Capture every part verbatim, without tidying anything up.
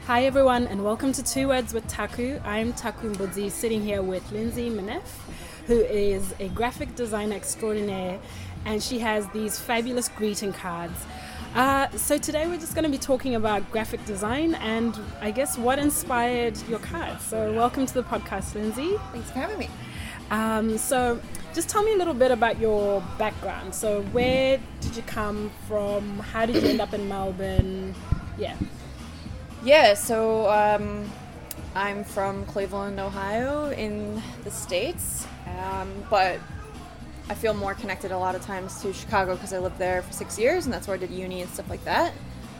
Hi everyone and welcome to Two Words with Taku. I'm Taku Mbudzi, sitting here with Lindsay Minef, who is a graphic designer extraordinaire, and she has these fabulous greeting cards. Uh, so today we're just going to be talking about graphic design and I guess what inspired your cards. So welcome to the podcast, Lindsay. Thanks for having me. Um, so just tell me a little bit about your background. So where did you come from? How did you end up in Melbourne? Yeah. Yeah, so um, I'm from Cleveland, Ohio in the States, um, but I feel more connected a lot of times to Chicago because I lived there for six years and that's where I did uni and stuff like that.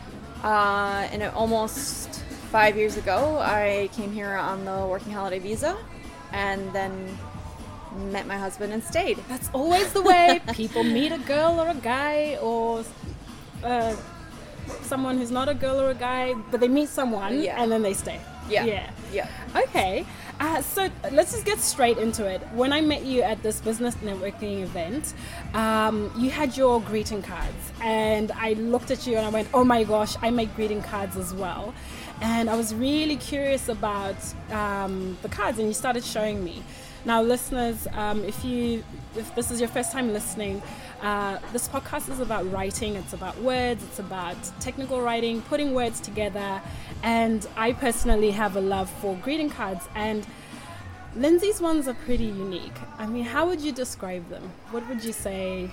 Uh, and it, almost five years ago, I came here on the working holiday visa and then met my husband and stayed. That's always the way. People meet a girl or a guy or uh, someone who's not a girl or a guy, but they meet someone yeah. and then they stay. Yeah. Yeah. Yeah. Okay. Uh, so let's just get straight into it. When I met you at this business networking event, um, you had your greeting cards and I looked at you and I went, oh my gosh, I make greeting cards as well. And I was really curious about um, the cards and you started showing me. Now, listeners, um, if you if this is your first time listening, uh, this podcast is about writing. It's about words. It's about technical writing, putting words together. And I personally have a love for greeting cards. And Lindsay's ones are pretty unique. I mean, how would you describe them? What would you say?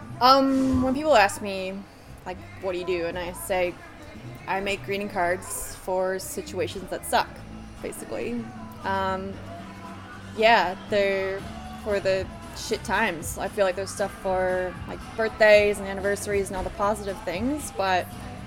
Um, when people ask me, like, what do you do? And I say, I make greeting cards for situations that suck, basically. Um, yeah, they're for the shit times. I feel like there's stuff for like birthdays and anniversaries and all the positive things, but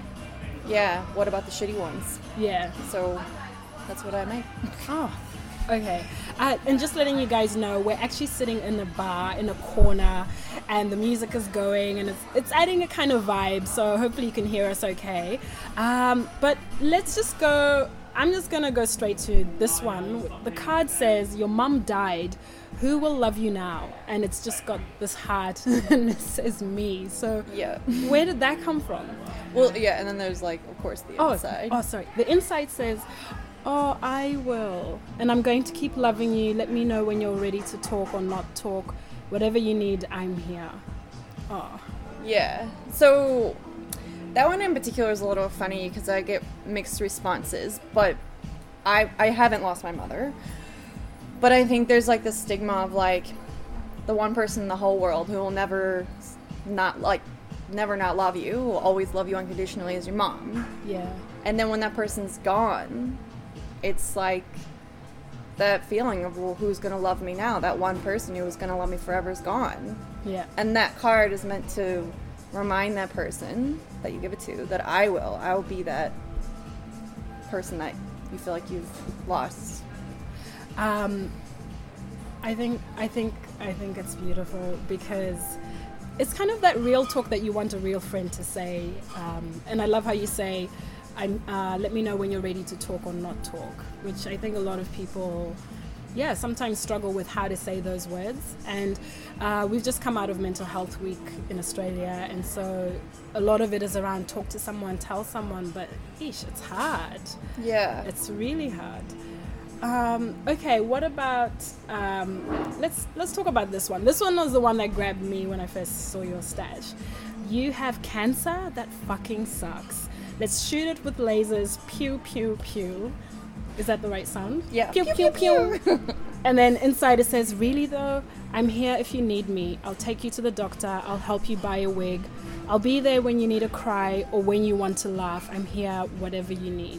yeah, what about the shitty ones? Yeah. So that's what I make. Oh, okay. Uh, and just letting you guys know, we're actually sitting in a bar in a corner and the music is going and it's, it's adding a kind of vibe, so hopefully you can hear us okay. Um, but let's just go, I'm just going to go straight to this one. The card says, your mum died. Who will love you now? And it's just got this heart and it says me. So yeah. Where did that come from? Well, yeah, and then there's like, of course, the oh, inside. Oh, sorry. The inside says, oh, I will. And I'm going to keep loving you. Let me know when you're ready to talk or not talk. Whatever you need, I'm here. Oh. Yeah. So that one in particular is a little funny because I get mixed responses, but I I haven't lost my mother. But I think there's like this stigma of like the one person in the whole world who will never not like never not love you, who will always love you unconditionally is your mom. Yeah. And then when that person's gone, it's like that feeling of, well, who's going to love me now? That one person who was going to love me forever is gone. Yeah. And that card is meant to remind that person that you give it to that I will. I will be that person that you feel like you've lost. Um, I think I think I think it's beautiful because it's kind of that real talk that you want a real friend to say. Um, and I love how you say, I'm, uh, let me know when you're ready to talk or not talk, which I think a lot of people, yeah, sometimes struggle with how to say those words. And uh, we've just come out of Mental Health Week in Australia, and so a lot of it is around talk to someone, tell someone, but eesh, it's hard. Yeah. It's really hard. Um, okay, what about, um, let's let's talk about this one. This one was the one that grabbed me when I first saw your stash. You have cancer that fucking sucks. Let's shoot it with lasers, pew, pew, pew. Is that the right sound? Yeah. Pew, pew, pew. pew. And then inside it says, really though, I'm here if you need me. I'll take you to the doctor. I'll help you buy a wig. I'll be there when you need to cry or when you want to laugh. I'm here, whatever you need.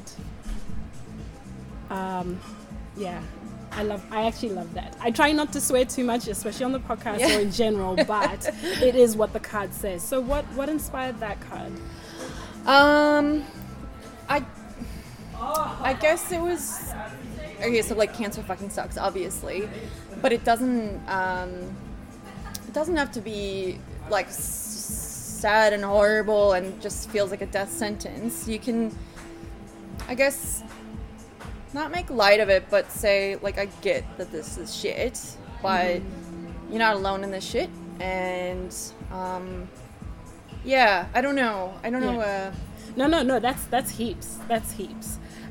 Um, yeah. I love, I actually love that. I try not to swear too much, especially on the podcast yeah. or in general, but it is what the card says. So what, what inspired that card? Um, I, I guess it was, okay, so like cancer fucking sucks, obviously, but it doesn't, um, it doesn't have to be like s- sad and horrible and just feels like a death sentence. You can, I guess, not make light of it, but say, like, I get that this is shit, but mm-hmm. you're not alone in this shit, and, um, yeah, I don't know. I don't yeah. know. Uh, no, no, no. That's that's heaps. That's heaps.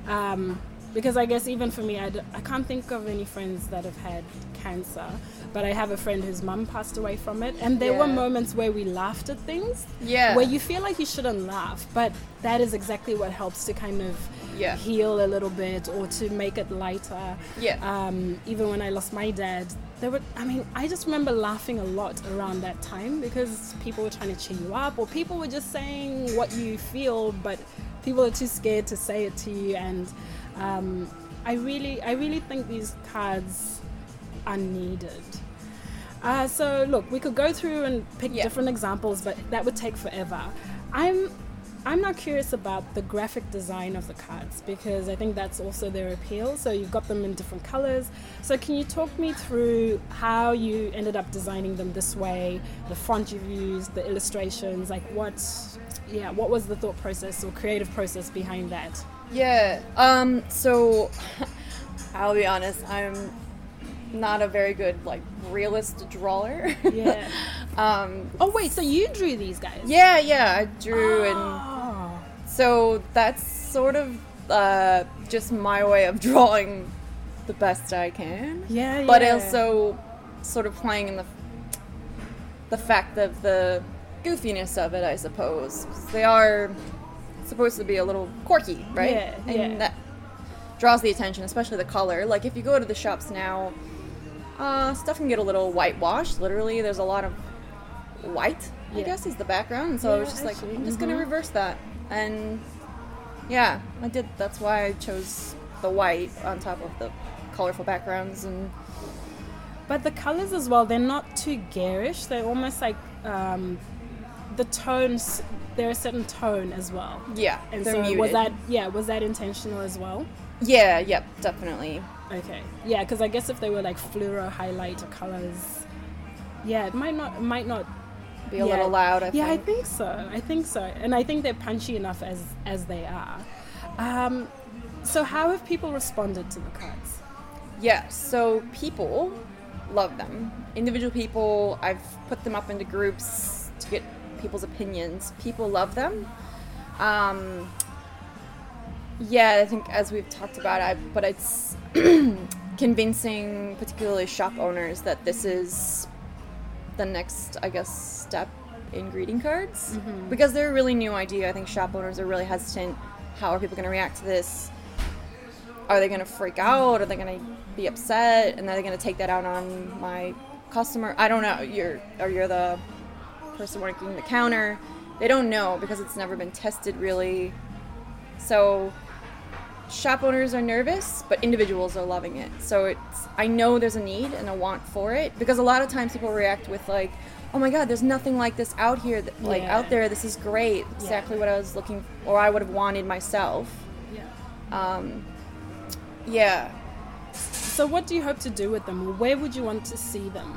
Um, because I guess even for me, I, d- I can't think of any friends that have had cancer, but I have a friend whose mum passed away from it, and there Yeah. were moments where we laughed at things, Yeah. where you feel like you shouldn't laugh, but that is exactly what helps to kind of Yeah. heal a little bit or to make it lighter. Yeah. Um, even when I lost my dad, there were, I mean, I just remember laughing a lot around that time because people were trying to cheer you up, or people were just saying what you feel, but people are too scared to say it to you. And um, I really, I really think these cards are needed. Uh, so look, we could go through and pick Yeah. different examples, but that would take forever. I'm I'm now curious about the graphic design of the cards because I think that's also their appeal. So you've got them in different colors. So can you talk me through how you ended up designing them this way, the font you've used, the illustrations, like what, yeah, what was the thought process or creative process behind that? Yeah. Um, so I'll be honest, I'm not a very good like realist drawer. Yeah. um, Oh wait, so you drew these guys? yeah, yeah, I drew and Oh. so that's sort of uh, just my way of drawing the best I can. Yeah, yeah. But also sort of playing in the the fact of the goofiness of it, I suppose. They are supposed to be a little quirky, right? Yeah, and yeah. that draws the attention, especially the color. Like if you go to the shops now, uh, stuff can get a little whitewashed. Literally, there's a lot of white, I Yeah. guess, is the background. So I was Yeah, just like, actually, I'm just gonna mhm. reverse that. And yeah, I did. That's why I chose the white on top of the colorful backgrounds. And But the colors as well, they're not too garish. They're almost like um, the tones, they're a certain tone as well. yeah, And they're so muted. was that, yeah, was that intentional as well? Yeah, yep, definitely. Okay. Yeah, because I guess if they were like fluoro highlighter colors, yeah, it might not, it might not Be a yeah. little loud, I yeah, think. I think so. I think so. And I think they're punchy enough as as they are. Um, so how have people responded to the cards? Yeah, so people love them. Individual people, I've put them up into groups to get people's opinions. People love them. Um, yeah, I think as we've talked about, I but it's convincing particularly shop owners that this is the next, I guess, step in greeting cards. Mm-hmm. Because they're a really new idea. I think shop owners are really hesitant. How are people going to react to this? Are they going to freak out? Are they going to be upset? And are they going to take that out on my customer? I don't know. You're or you're the person working the counter. They don't know because it's never been tested really. So shop owners are nervous, but individuals are loving it. So it's I know there's a need and a want for it because a lot of times people react with like, "Oh my God, there's nothing like this out here. That, like Yeah. out there, this is great. Exactly what I was looking or I would have wanted myself." Yeah. Um, yeah. So what do you hope to do with them? Where would you want to see them?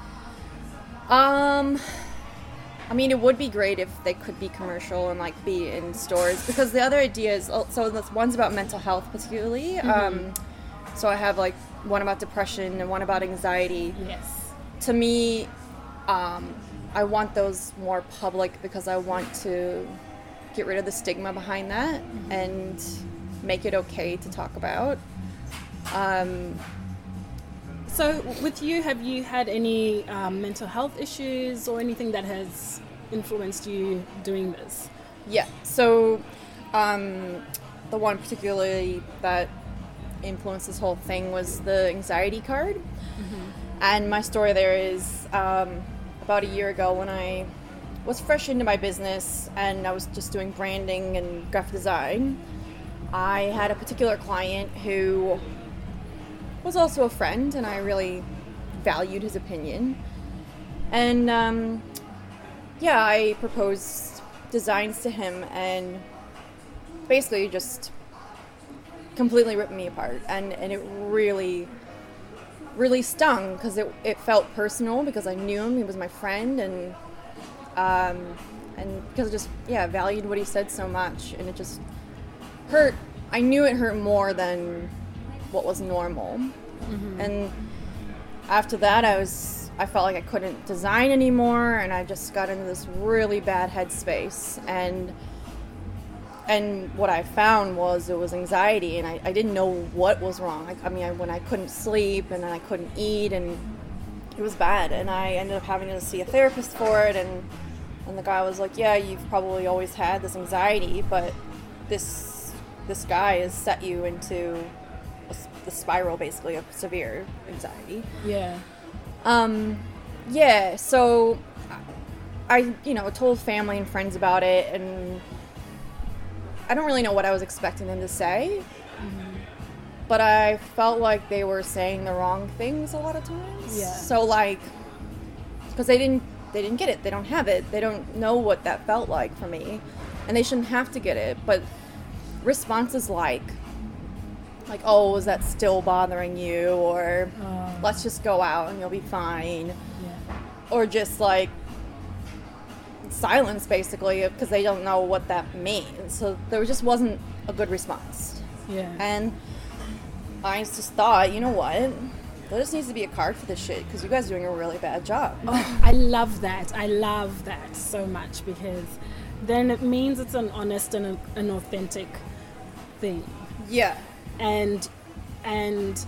Um, I mean, it would be great if they could be commercial and like be in stores because the other idea is so this one's about mental health particularly. Mm-hmm. Um, so I have like one about depression and one about anxiety. Yes. To me, um, I want those more public because I want to get rid of the stigma behind that Mm-hmm. and make it okay to talk about. Um, So with you, have you had any um, mental health issues or anything that has influenced you doing this? Yeah. So, um, the one particularly that influenced this whole thing was the anxiety card. Mm-hmm. And my story there is um, about a year ago when I was fresh into my business and I was just doing branding and graphic design. I had a particular client who was also a friend, and I really valued his opinion. And um, yeah, I proposed designs to him and basically just completely ripped me apart. And, and it really, really stung because it, it felt personal because I knew him, he was my friend, and um, and because I just, yeah, valued what he said so much, and it just hurt. I knew it hurt more than what was normal. Mm-hmm. And after that, I was, I felt like I couldn't design anymore, and I just got into this really bad headspace. And and what I found was it was anxiety, and I, I didn't know what was wrong. I, I mean, I, when I couldn't sleep, and then I couldn't eat, and it was bad, and I ended up having to see a therapist for it, and and the guy was like, yeah, you've probably always had this anxiety, but this this guy has set you into a, the spiral, basically, of severe anxiety. Yeah. Um, yeah, so I, you know, told family and friends about it, and I don't really know what I was expecting them to say, mm-hmm. but I felt like they were saying the wrong things a lot of times. Yeah. So, like, because they didn't, they didn't get it. They don't have it. They don't know what that felt like for me, and they shouldn't have to get it. But responses like, like, oh, is that still bothering you? Or oh. let's just go out and you'll be fine. Yeah. Or just like silence, basically, because they don't know what that means. So there just wasn't a good response. Yeah. And I just thought, you know what? There just needs to be a card for this shit, because you guys are doing a really bad job. Oh, I love that. I love that so much, because then it means it's an honest and a, an authentic thing. Yeah. And and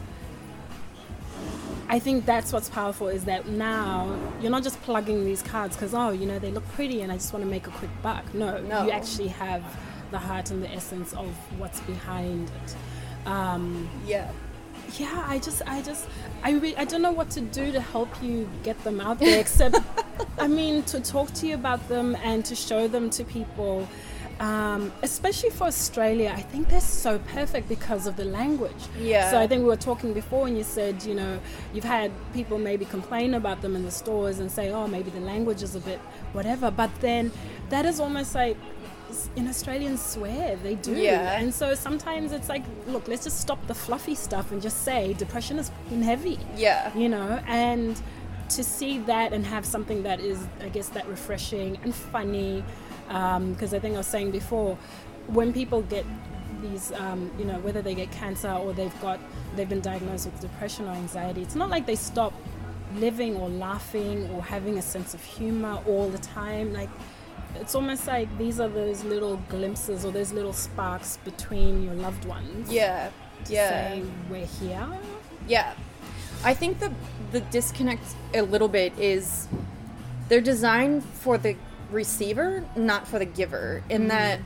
I think that's what's powerful, is that now you're not just plugging these cards because, oh, you know, they look pretty and I just want to make a quick buck. No, no. You actually have the heart and the essence of what's behind it. Um, yeah. Yeah, I just, I just, I, re- I don't know what to do to help you get them out there, except, I mean, to talk to you about them and to show them to people. Um, especially for Australia, I think they're so perfect because of the language. Yeah. So I think we were talking before, and you said, you know, you've had people maybe complain about them in the stores and say, oh, maybe the language is a bit whatever. But then that is almost like, in Australians swear, they do. Yeah. And so sometimes it's like, look, let's just stop the fluffy stuff and just say depression is fucking heavy. Yeah. You know, and to see that and have something that is, I guess, that refreshing and funny. Because um, I think I was saying before, when people get these, um, you know, whether they get cancer or they've got, they've been diagnosed with depression or anxiety, it's not like they stop living or laughing or having a sense of humor all the time. Like, it's almost like these are those little glimpses or those little sparks between your loved ones. Yeah. To yeah. say, we're here. Yeah. I think the the disconnect a little bit is they're designed for the receiver, not for the giver, in mm. that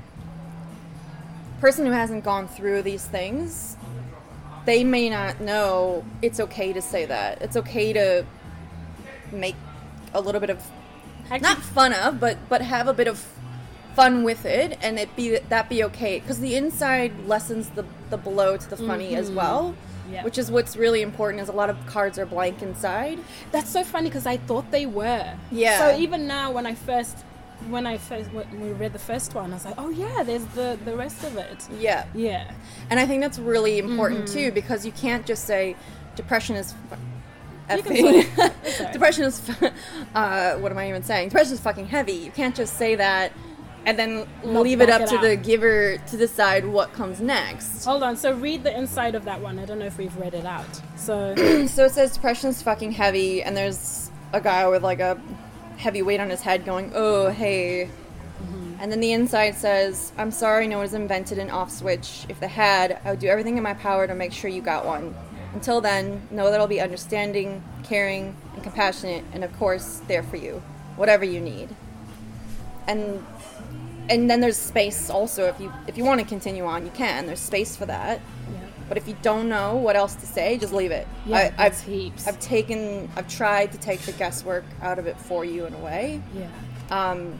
person who hasn't gone through these things, they may not know it's okay to say that. It's okay to make a little bit of Actually, not fun of, but but have a bit of fun with it, and it be that be okay, because the inside lessens the the below to the funny mm-hmm. as well. Yeah. Which is what's really important, is a lot of cards are blank inside. That's so funny, because I thought they were. Yeah. So even now, when I first, when I first, when we read the first one, I was like, oh yeah, there's the, the rest of it. Yeah. Yeah. And I think that's really important mm-hmm. too, because you can't just say depression is effing. Depression is, uh, what am I even saying? Depression is fucking heavy. You can't just say that and then Not leave it up it to out. the giver to decide what comes next. Hold on. So read the inside of that one. I don't know if we've read it out. So so it says depression is fucking heavy, and there's a guy with like a heavy weight on his head going, oh, hey. Mm-hmm. And then the inside says, I'm sorry no one's invented an off switch. If they had, I would do everything in my power to make sure you got one. Until then, know that I'll be understanding, caring, and compassionate, and of course, there for you. Whatever you need. And and then there's space also. If you if you want to continue on, you can. There's space for that. Yeah. But if you don't know what else to say, just leave it. Yeah, I, I've heaps. I've taken I've tried to take the guesswork out of it for you in a way. Yeah. Um.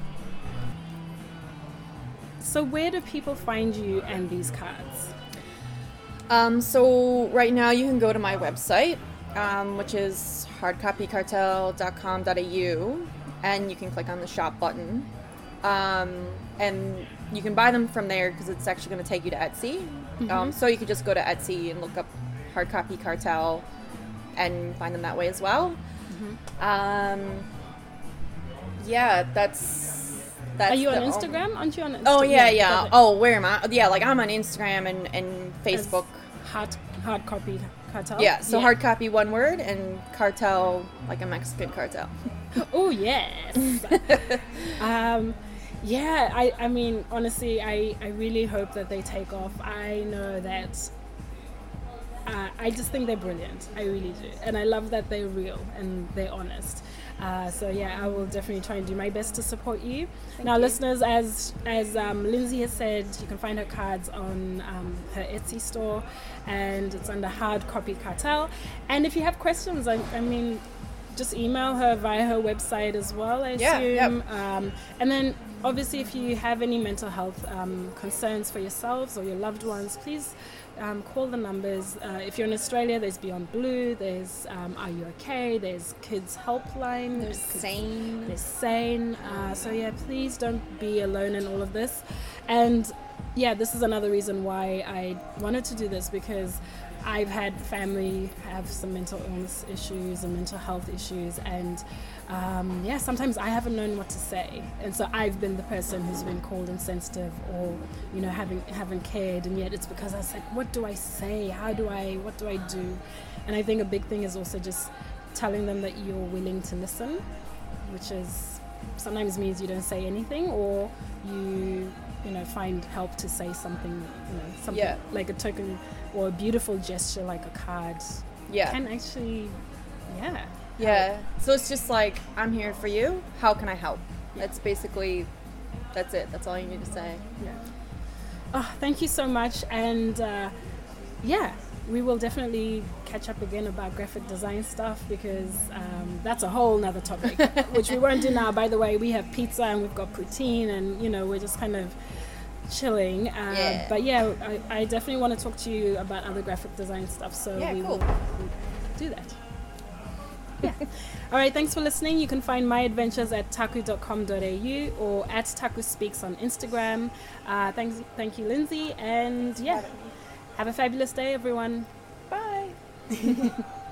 So where do people find you and these cards? Um. So right now you can go to my website, um, which is hard copy cartel dot com dot a u, and you can click on the shop button. Um, and you can buy them from there, because it's actually going to take you to Etsy. Mm-hmm. Um, so you could just go to Etsy and look up Hard Copy Cartel and find them that way as well. Mm-hmm. Um, yeah, that's, that's Are you on the, Instagram? Aren't you on Instagram? Oh, yeah, yeah. Oh, where am I? Yeah, like I'm on Instagram and, and Facebook. As hard, hard Copy Cartel? Yeah, so yeah. Hard Copy one word, and Cartel like a Mexican cartel. Oh, yes. um, yeah, I, I mean, honestly, I, I really hope that they take off. I know that uh, I just think they're brilliant. I really do. And I love that they're real and they're honest. Uh, so yeah, I will definitely try and do my best to support you. Thank now, you. listeners, as as um, Lindsay has said, you can find her cards on um, her Etsy store, and it's under Hard Copy Cartel. And if you have questions, I, I mean, just email her via her website as well, I Yeah, assume. yep. Um, and then, obviously, if you have any mental health um, concerns for yourselves or your loved ones, please um, call the numbers. Uh, if you're in Australia, there's Beyond Blue, there's um, Are You OK? There's Kids Helpline. There's Kids- Sane. There's Sane. Uh, so, yeah, please don't be alone in all of this. And, yeah, this is another reason why I wanted to do this, because I've had family have some mental illness issues and mental health issues, and um, yeah, sometimes I haven't known what to say, and so I've been the person who's been called insensitive, or you know, having haven't cared, and yet it's because I said, what do I say? How do I? What do I do? And I think a big thing is also just telling them that you're willing to listen, which is sometimes means you don't say anything, or you you know find help to say something, you know, something Yeah. like a token or a beautiful gesture like a card Yeah. can actually, yeah. Yeah. So it's just like, I'm here for you. How can I help? Yeah. That's basically, that's it. That's all you need to say. Yeah. Oh, thank you so much. And uh, yeah, we will definitely catch up again about graphic design stuff, because um, that's a whole nother topic, which we won't do now. By the way, we have pizza and we've got poutine, and you know, we're just kind of chilling. Uh, Yeah. But yeah, I, I definitely want to talk to you about other graphic design stuff. So Yeah, we cool. will we'll do that. Yeah. All right. Thanks for listening. You can find my adventures at taku dot com dot a u or at Taku Speaks on Instagram. Uh, thanks. Thank you, Lindsay. And yeah, have a fabulous day, everyone. Bye.